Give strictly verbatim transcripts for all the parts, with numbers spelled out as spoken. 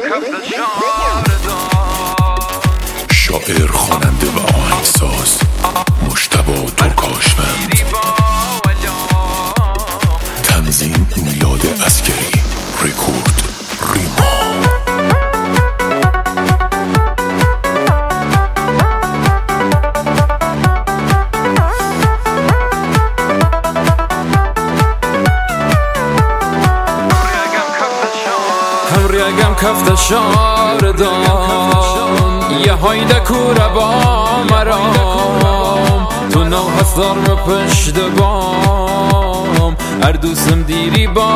شاعر، خواننده و آهنگساز مجتبی ترکاشوند. تنظیم میلاد عسکری. رکورد ریما. همریگم کفت شاردان یه هایده کوره با مرام تو نو هستار پشت بام اردوسم دیری با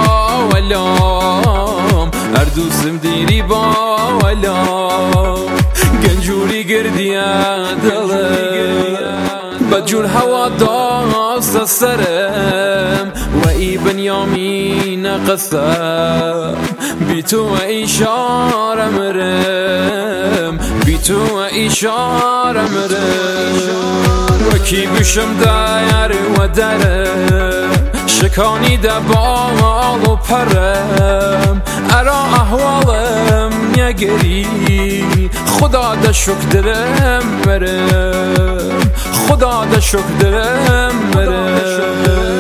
ولام اردوسم دیری با ولام گنجوری گردیه دلم بجور هوا داست سرم و ای بنیامین قسم بی تو اشاره مرم بی تو اشاره مرم و کی گوشم دایر و درم شکانی ده بال و پرم ارا احوالم نگری خدا ده شک درم مرم خدا ده شک درم مرم.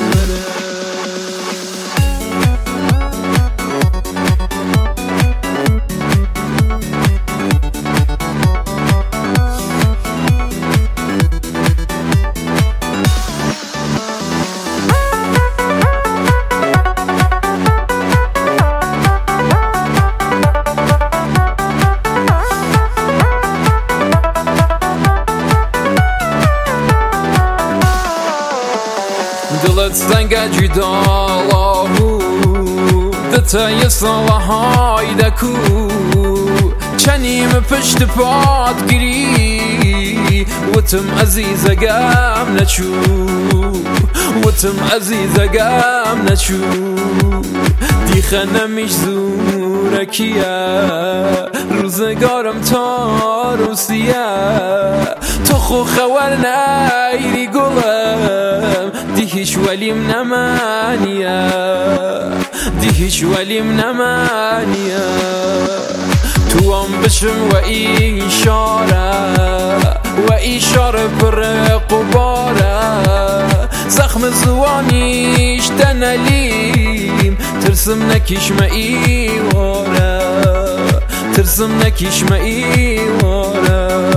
دلت سنگ جداله دتای صلاحای دکو چنیم پشت پاد گیری وتم عزیز گم نچو وتم عزیز گم نچو دیخه نمیش زورکیه روزگارم تا روسیه تو خو خوار نیری گلم دی هیچ ولیم نمانیه دی هیچ ولیم نمانیه تو هم بشم و ایشاره و ایشاره پر قباره زخم زوانیش تنلیم ترسم نکیش ما ایواره ترسم نکیش ما ایواره